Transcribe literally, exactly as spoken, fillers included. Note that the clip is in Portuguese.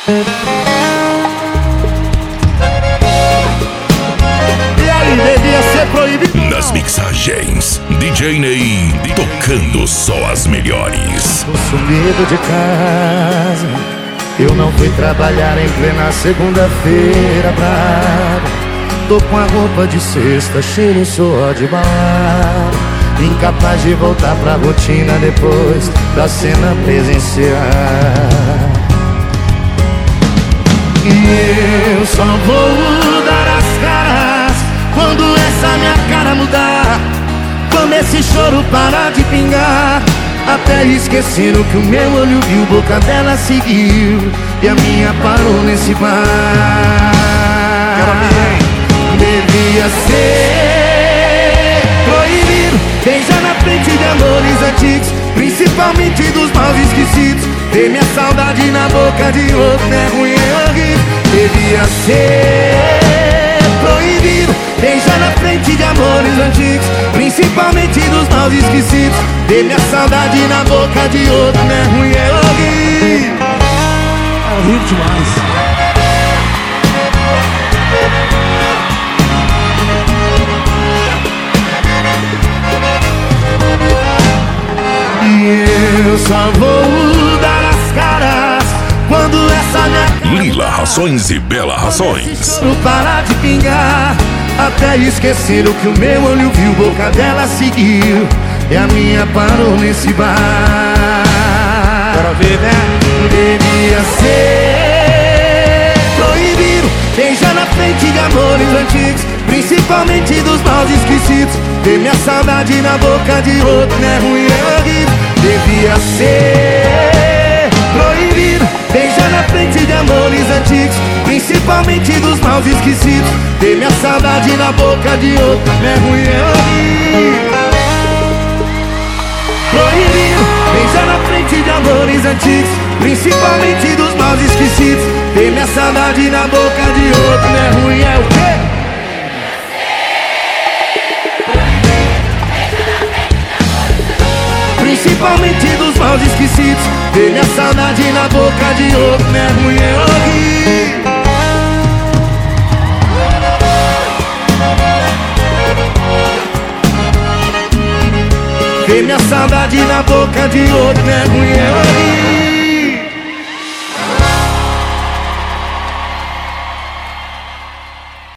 E aí, devia ser proibido. Nas mixagens, D J Ney tocando só as melhores. Tô sumido de casa, eu não fui trabalhar em plena segunda-feira brava. Tô com a roupa de sexta, cheiro só de balada, incapaz de voltar pra rotina depois da cena presencial. E eu só vou dar as caras quando essa minha cara mudar, quando esse choro parar de pingar. Até esqueceram que o meu olho viu, boca dela seguiu e a minha parou nesse bar. Devia ser proibido beijar na frente de amores antigos, principalmente dos maus esquecidos. Ter minha saudade na boca de outro é ruim, é horrível. Devia ser proibido beijar na frente de amores antigos, principalmente dos maus esquecidos. Ter minha saudade na boca de outro é ruim, é horrível. É horrível demais. Eu só vou dar as caras quando essa minha Lila Rações e Bela Rações. choro parar de pingar. Até esqueceram que o meu olho viu, boca dela seguiu e a minha parou nesse bar. Quero ver, né? Devia ser proibido beijar na frente de amores antigos, principalmente dos maus esquecidos. Ter minha saudade na boca de outro é ruim, é horrível. Devia ser proibido beijar na frente de amores antigos, principalmente dos maus esquecidos. Ter minha saudade na boca de outro é ruim, é horrível. Proibido beijar na frente de amores antigos, principalmente dos maus esquecidos. Ter minha saudade na boca de outro é ruim, é o quê? Principalmente dos maus esquecidos. Ter minha saudade na boca de outro é ruim, é horrível. Ter minha saudade na boca de outro é ruim, é horrível.